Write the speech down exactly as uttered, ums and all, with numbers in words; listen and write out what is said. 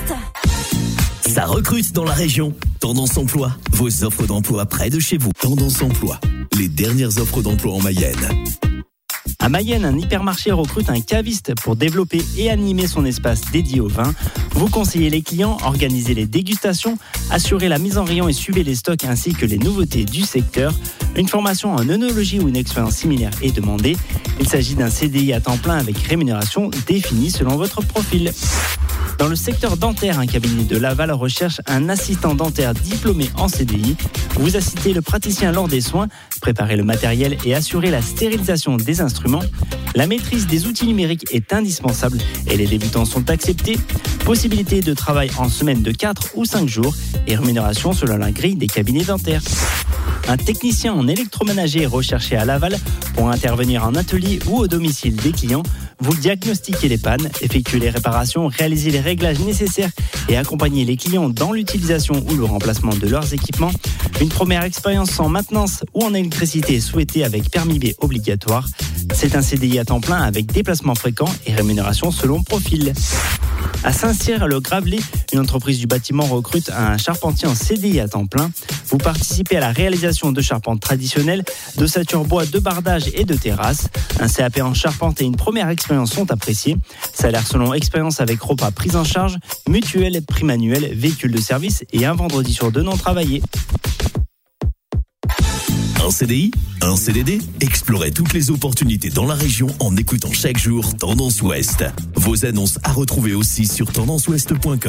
Ouest. Ça recrute dans la région. Tendance Emploi, vos offres d'emploi près de chez vous. Tendance Emploi, les dernières offres d'emploi en Mayenne. À Mayenne, un hypermarché recrute un caviste pour développer et animer son espace dédié au vin. Vous conseillez les clients, organisez les dégustations, assurez la mise en rayon et suivez les stocks ainsi que les nouveautés du secteur. Une formation en œnologie ou une expérience similaire est demandée. Il s'agit d'un C D I à temps plein avec rémunération définie selon votre profil. Dans le secteur dentaire, un cabinet de Laval recherche un assistant dentaire diplômé en C D I. Vous assistez le praticien lors des soins, préparez le matériel et assurez la stérilisation des instruments. La maîtrise des outils numériques est indispensable et les débutants sont acceptés. Possibilité de travail en semaine de quatre ou cinq jours et rémunération selon la grille des cabinets dentaires. Un technicien en électroménager est recherché à Laval pour intervenir en atelier ou au domicile des clients. Vous diagnostiquez les pannes, effectuez les réparations, réalisez les réglages nécessaires et accompagnez les clients dans l'utilisation ou le remplacement de leurs équipements. Une première expérience sans maintenance ou en électricité est souhaitée avec permis B obligatoire. C'est un C D I à temps plein avec déplacement fréquent et rémunération selon profil. À Saint-Cyr-le-Gravelay, une entreprise du bâtiment recrute un charpentier en C D I à temps plein. Vous participez à la réalisation de charpentes traditionnelles, d'ossature bois, de bardage et de terrasses. Un C A P en charpente et une première expérience sont appréciés. Salaire selon expérience avec repas pris en charge, mutuelle, prime annuelle, véhicule de service et un vendredi sur deux non travaillé. Un C D I, un C D D, explorez toutes les opportunités dans la région en écoutant chaque jour Tendance Ouest. Vos annonces à retrouver aussi sur tendance ouest point com.